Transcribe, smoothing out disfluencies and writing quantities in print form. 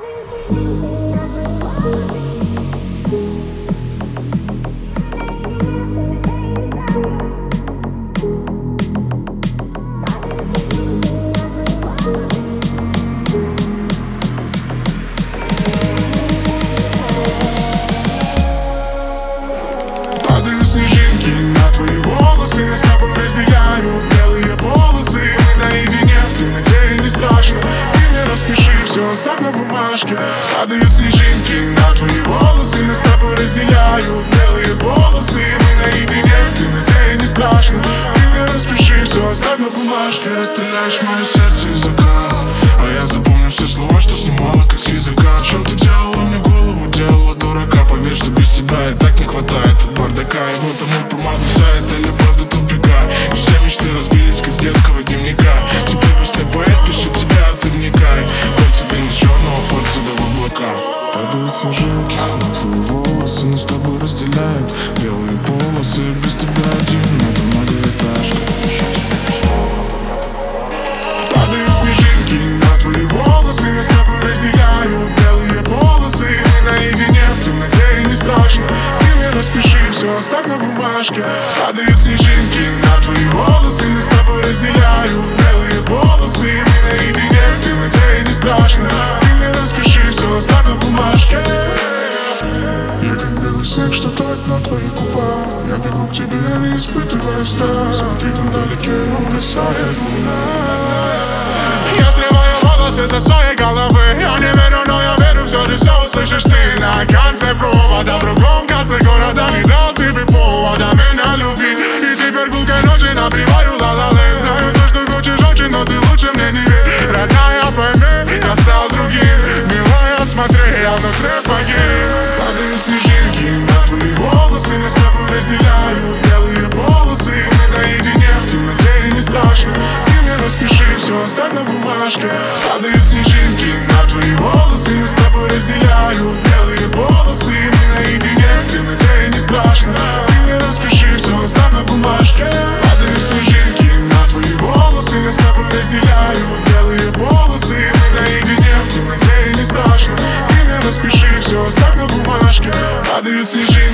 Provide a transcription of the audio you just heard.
Падают снежинки на твои волосы, нас с тобой разделяют белые полосы. Мы наедине в темноте, и не страшно. Ты мне распиши, все оставь на бумажке. Падают снежинки на твои волосы, нас с тобой разделяют белые полосы. Мы наедине в темноте, и не страшно. Ты мне распиши, все оставь на бумажке. Расстреляешь мое сердце языка, а я запомню все слова, что снимала как с языка. Чем ты делала мне голову, делала дурака. Поверь, что без тебя и так не хватает от бардака. И вот ему помазал вся эта любовь до тупика. И все мечты разбились, как с детского дневника. Теперь пусть поэт пишет тебя, а ты вникай. Кольца ты с черного форца до в облака. Падают снежинки на твои волосы, нас с тобой разделяют белые полосы. Без тебя один, это многоэтажка. Падают снежинки на твои волосы, нас с тобой разделяют белые полосы. Мы наедине в темноте, и не страшно. Ты мне распиши, все оставь на бумажке. Падают снежинки на твои волосы, нас с тобой разделяют белые полосы. Мы наедине в темноте, и не страшно. Ты мне распиши, все оставь на бумажке. Я как белый снег, что тает на твоих губах. Я бегу к тебе, я не испытываю страх. Смотри, там вдалеке угасает луна. Я срываю волосы со своей головы. Я не верю, но я верю, все же все услышишь ты. На конце провода, в другом конце города. Не дал тебе повода меня любить. И теперь гулкой ночи напиваю ла-ла-лей. Знаю то, что хочешь очень, но ты лучше мне не верь. Родная, пойми, я стал другим. Милая, смотри, я внутри погиб. Падают снежинки на твои волосы, нас с тобой разделяют белые полосы. Мы наедине в темноте, и не страшно. Ты мне распиши, все оставь на бумажке. Падают снежинки на твои волосы, нас с тобой разделяют белые полосы. Мы наедине в темноте, и не страшно. Ты мне распиши, все оставь на бумажке. Падают снежинки на твои волосы, нас с тобой разделяют белые полосы. Мы наедине в темноте, и не страшно. Ты мне распиши, все оставь на бумажке. Падают снежинки.